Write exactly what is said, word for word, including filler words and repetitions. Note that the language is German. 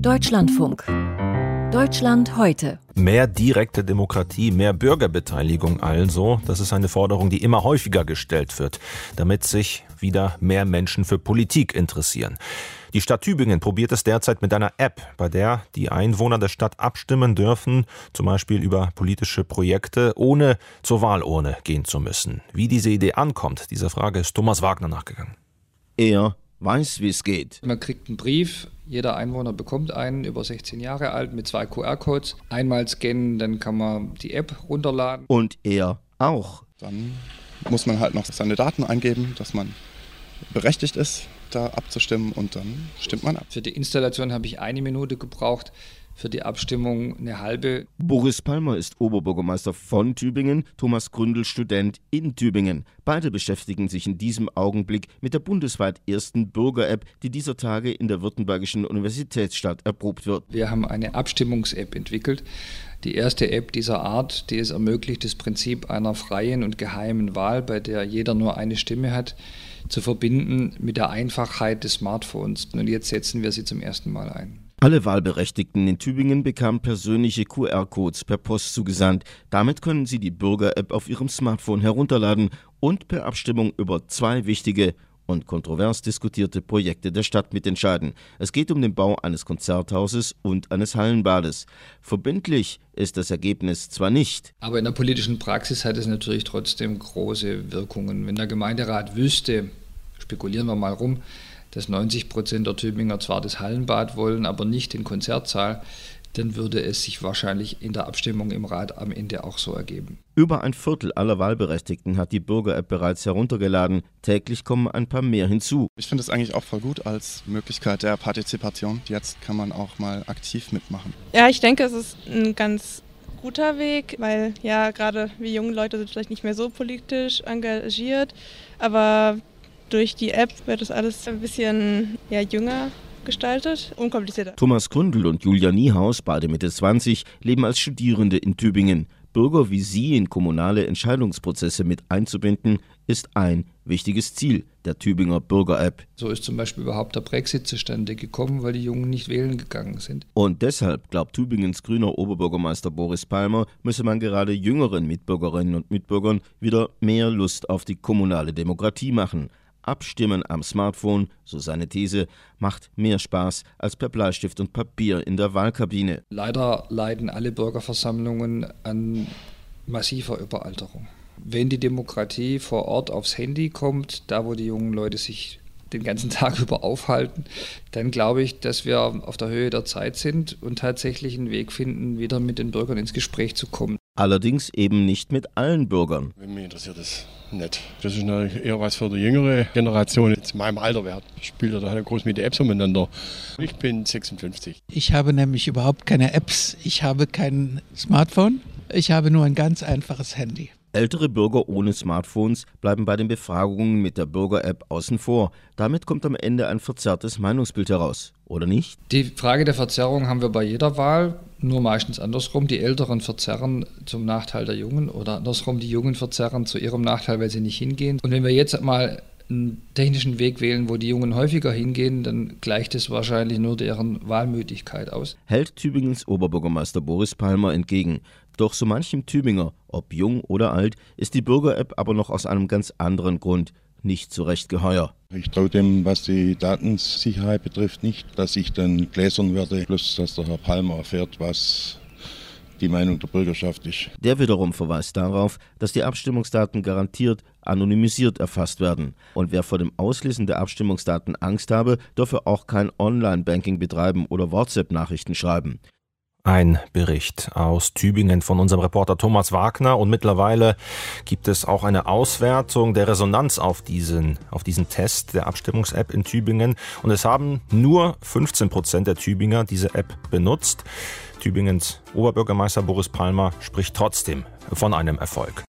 Deutschlandfunk. Deutschland heute. Mehr direkte Demokratie, mehr Bürgerbeteiligung also, das ist eine Forderung, die immer häufiger gestellt wird, damit sich wieder mehr Menschen für Politik interessieren. Die Stadt Tübingen probiert es derzeit mit einer App, bei der die Einwohner der Stadt abstimmen dürfen, zum Beispiel über politische Projekte, ohne zur Wahlurne gehen zu müssen. Wie diese Idee ankommt, dieser Frage ist Thomas Wagner nachgegangen. Er weiß, wie es geht. Man kriegt einen Brief, jeder Einwohner bekommt einen, über sechzehn Jahre alt, mit zwei Q R-Codes. Einmal scannen, dann kann man die App runterladen. Und er auch. Dann muss man halt noch seine Daten eingeben, dass man berechtigt ist, da abzustimmen, und dann stimmt man ab. Für die Installation habe ich eine Minute gebraucht, für die Abstimmung eine halbe. Boris Palmer ist Oberbürgermeister von Tübingen, Thomas Gründel Student in Tübingen. Beide beschäftigen sich in diesem Augenblick mit der bundesweit ersten Bürger-App, die dieser Tage in der württembergischen Universitätsstadt erprobt wird. Wir haben eine Abstimmungs-App entwickelt. Die erste App dieser Art, die es ermöglicht, das Prinzip einer freien und geheimen Wahl, bei der jeder nur eine Stimme hat, zu verbinden mit der Einfachheit des Smartphones. Und jetzt setzen wir sie zum ersten Mal ein. Alle Wahlberechtigten in Tübingen bekamen persönliche Q R-Codes per Post zugesandt. Damit können sie die Bürger-App auf ihrem Smartphone herunterladen und per Abstimmung über zwei wichtige und kontrovers diskutierte Projekte der Stadt mitentscheiden. Es geht um den Bau eines Konzerthauses und eines Hallenbades. Verbindlich ist das Ergebnis zwar nicht. Aber in der politischen Praxis hat es natürlich trotzdem große Wirkungen. Wenn der Gemeinderat wüsste, spekulieren wir mal rum, dass neunzig Prozent der Tübinger zwar das Hallenbad wollen, aber nicht den Konzertsaal, dann würde es sich wahrscheinlich in der Abstimmung im Rat am Ende auch so ergeben. Über ein Viertel aller Wahlberechtigten hat die Bürger-App bereits heruntergeladen. Täglich kommen ein paar mehr hinzu. Ich finde es eigentlich auch voll gut als Möglichkeit der Partizipation. Jetzt kann man auch mal aktiv mitmachen. Ja, ich denke, es ist ein ganz guter Weg, weil ja gerade wir junge Leute sind vielleicht nicht mehr so politisch engagiert, aber durch die App wird das alles ein bisschen ja, jünger gestaltet, unkomplizierter. Thomas Gründel und Julia Niehaus, beide Mitte zwanzig, leben als Studierende in Tübingen. Bürger wie sie in kommunale Entscheidungsprozesse mit einzubinden, ist ein wichtiges Ziel der Tübinger Bürger-App. So ist zum Beispiel überhaupt der Brexit zustande gekommen, weil die Jungen nicht wählen gegangen sind. Und deshalb, glaubt Tübingens grüner Oberbürgermeister Boris Palmer, müsse man gerade jüngeren Mitbürgerinnen und Mitbürgern wieder mehr Lust auf die kommunale Demokratie machen. Abstimmen am Smartphone, so seine These, macht mehr Spaß als per Bleistift und Papier in der Wahlkabine. Leider leiden alle Bürgerversammlungen an massiver Überalterung. Wenn die Demokratie vor Ort aufs Handy kommt, da wo die jungen Leute sich den ganzen Tag über aufhalten, dann glaube ich, dass wir auf der Höhe der Zeit sind und tatsächlich einen Weg finden, wieder mit den Bürgern ins Gespräch zu kommen. Allerdings eben nicht mit allen Bürgern. Mich interessiert das nicht. Das ist eher was für die jüngere Generation. Jetzt in meinem Alter, wer spielt da groß mit den Apps umeinander. Ich bin sechsundfünfzig. Ich habe nämlich überhaupt keine Apps. Ich habe kein Smartphone. Ich habe nur ein ganz einfaches Handy. Ältere Bürger ohne Smartphones bleiben bei den Befragungen mit der Bürger-App außen vor. Damit kommt am Ende ein verzerrtes Meinungsbild heraus, oder nicht? Die Frage der Verzerrung haben wir bei jeder Wahl, nur meistens andersrum. Die Älteren verzerren zum Nachteil der Jungen oder andersrum, die Jungen verzerren zu ihrem Nachteil, weil sie nicht hingehen. Und wenn wir jetzt mal einen technischen Weg wählen, wo die Jungen häufiger hingehen, dann gleicht es wahrscheinlich nur deren Wahlmüdigkeit aus. Hält Tübingens Oberbürgermeister Boris Palmer entgegen. Doch so manchem Tübinger, ob jung oder alt, ist die Bürger-App aber noch aus einem ganz anderen Grund nicht so recht geheuer. Ich traue dem, was die Datensicherheit betrifft, nicht, dass ich dann gläsern werde, bloß dass der Herr Palmer erfährt, was die Meinung der Bürgerschaft ist. Der wiederum verweist darauf, dass die Abstimmungsdaten garantiert anonymisiert erfasst werden. Und wer vor dem Auslesen der Abstimmungsdaten Angst habe, dürfe auch kein Online-Banking betreiben oder WhatsApp-Nachrichten schreiben. Ein Bericht aus Tübingen von unserem Reporter Thomas Wagner, und mittlerweile gibt es auch eine Auswertung der Resonanz auf diesen, auf diesen Test der Abstimmungs-App in Tübingen, und es haben nur fünfzehn Prozent der Tübinger diese App benutzt. Tübingens Oberbürgermeister Boris Palmer spricht trotzdem von einem Erfolg.